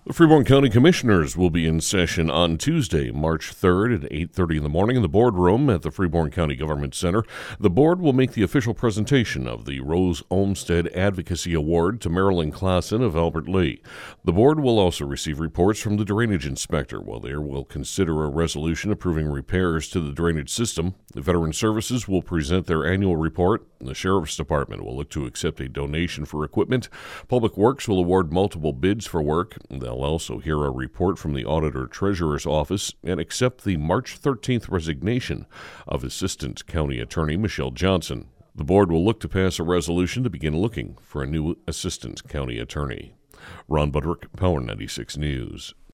The Freeborn County Commissioners will be in session on Tuesday, March 3rd at 8:30 in the morning in the boardroom at the Freeborn County Government Center. The board will make the official presentation of the Rose Olmsted Advocacy Award to Marilyn Klassen of Albert Lea. The board will also receive reports from the drainage inspector, while they will consider a resolution approving repairs to the drainage system. The Veteran Services will present their annual report. The Sheriff's Department will look to accept a donation for equipment. Public Works will award multiple bids for work. They'll also hear a report from the Auditor-Treasurer's Office and accept the March 13th resignation of Assistant County Attorney Michelle Johnson. The board will look to pass a resolution to begin looking for a new Assistant County Attorney. Ron Budrick, Power 96 News.